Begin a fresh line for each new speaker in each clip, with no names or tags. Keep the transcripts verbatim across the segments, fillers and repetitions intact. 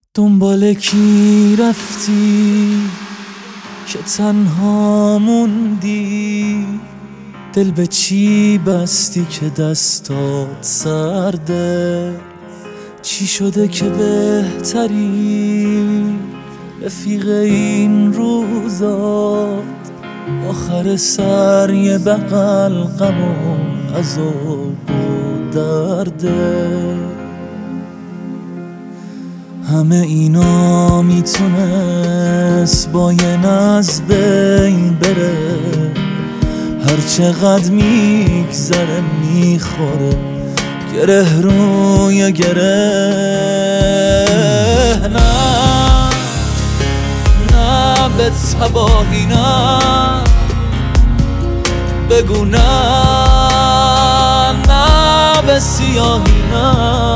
دنبال کی رفتی که تنها موندی؟ دل به چی بستی که دستات سرده؟ چی شده که بهتری رفیق این روزات؟ آخر سر یه بغل غم و عذاب و درده. همه اینا میتونست با یه ناز بین بره، هر چقدر میگذره میخوره گره روی گره. نه نه به تباهی نه، بگو نه نه به سیاهی نه،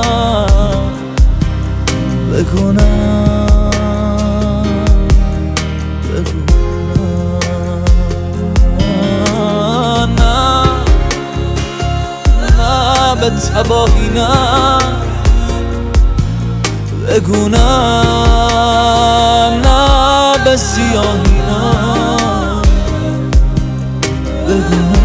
بگو نه بگو نه نه به تباهی نه، بگو نه نه به سیاهی نه، بگو نه.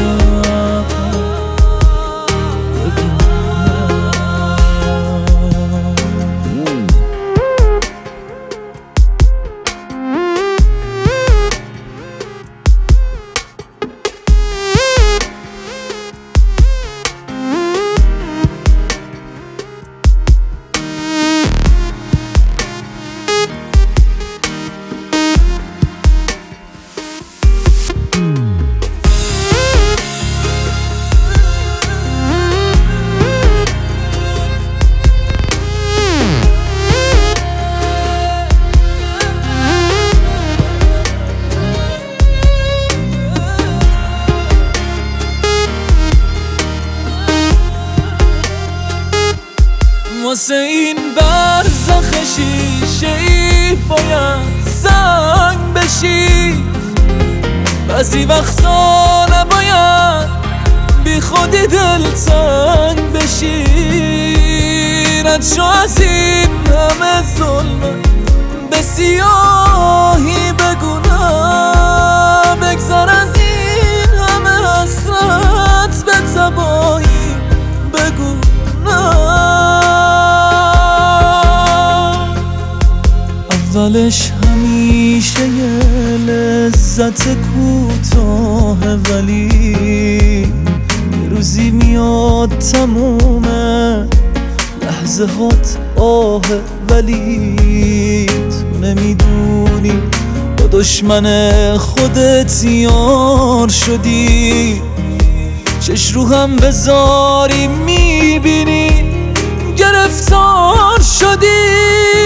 واسه این برزخ شیشه‌ای باید سنگ بشی، بعضی وقتا نباید بی خودی دلتنگ بشی. رد شو از این همه ظلم به سیاهی، بگو نه بگذر از این همه حسرت به تباهی، بگو نه. اولش همیشه یه لذت کوتاه، ولی یه روزی میاد تمومه لحظه هات آه، ولی تو نمیدونی با دشمن خودت یار شدی. چش رو هم بذاری میبینی گرفتار شدی.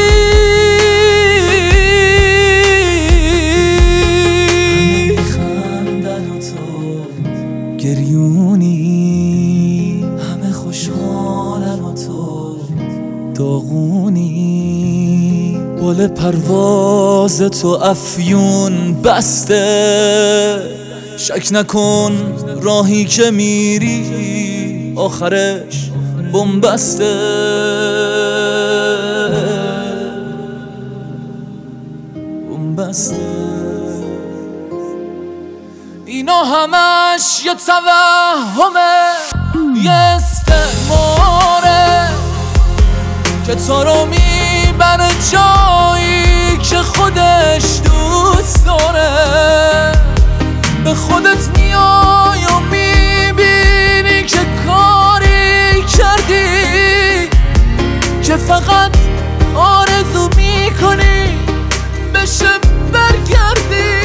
گریونی همه خوشحالن و تو داغونی، بال پرواز تو افیون بسته. شک نکن راهی که میری آخرش بنبسته. بنبسته. اینا همش یه توهمه، یه استعماره که تو رو میبره جایی که خودش دوست داره. به خودت میای و میبینی که کاری کردی که فقط آرزو میکنی بشه برگردی.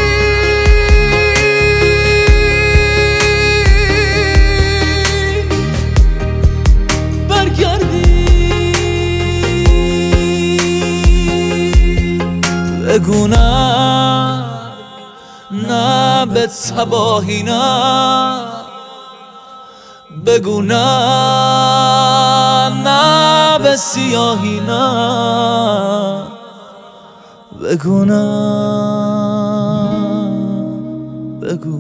بگو نه نه به تباهی نه، بگو نه نه به سیاهی نه، بگو نه بگو